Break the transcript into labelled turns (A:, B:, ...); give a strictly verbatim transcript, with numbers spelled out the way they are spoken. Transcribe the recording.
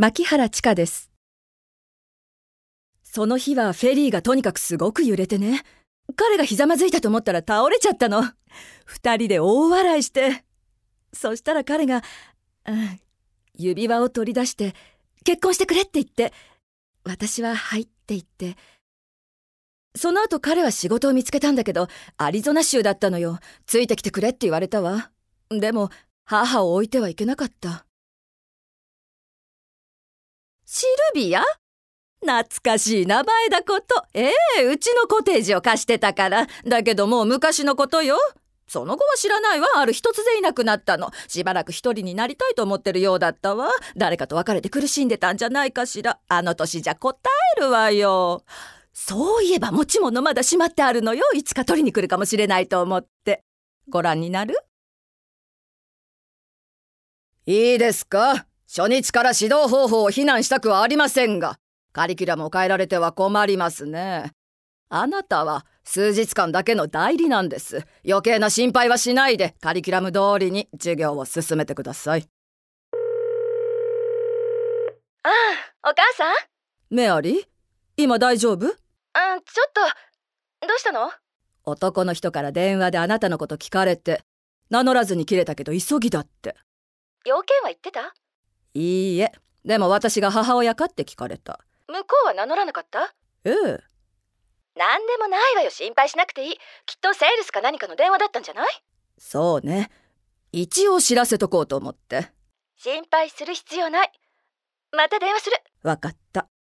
A: 牧原千佳です。その日はフェリーがとにかくすごく揺れてね。彼がひざまずいたと思ったら倒れちゃったの。二人で大笑いして。そしたら彼が、うん、指輪を取り出して結婚してくれって言って、私ははいって言って。その後彼は仕事を見つけたんだけど、アリゾナ州だったのよ。ついてきてくれって言われたわ。でも母を置いてはいけなかった。シルビア？懐かしい名前だこと。ええ、うちのコテージを貸してたから。だけどもう昔のことよ。その後は知らないわ。ある日突然いなくなったの。しばらく一人になりたいと思ってるようだったわ。誰かと別れて苦しんでたんじゃないかしら。あの年じゃ答えるわよ。そういえば持ち物まだしまってあるのよ。いつか取りに来るかもしれないと思って。ご覧になる？いいですか？初日から指導方法を非難したくはありませんが、カリキュラムを変えられては困りますね。あなたは数日間だけの代理なんです。余計な心配はしないで、カリキュラム通りに授業を進めてください。
B: ああ、お母さん？
A: メアリー、今大丈夫？うん、ちょ
B: っと。どうしたの？
A: 男の人から電話であなたのこと聞かれて、名乗らずに切れたけど急ぎだって。
B: 要件は言ってた？
A: いいえ、でも私が母親かって聞かれた。
B: 向こうは名乗らなかった？
A: ええ。
B: なんでもないわよ、心配しなくていい。きっとセールスか何かの電話だったんじゃない？
A: そうね。一応知らせとこうと思って。
B: 心配する必要ない。また電話する。
A: わかった。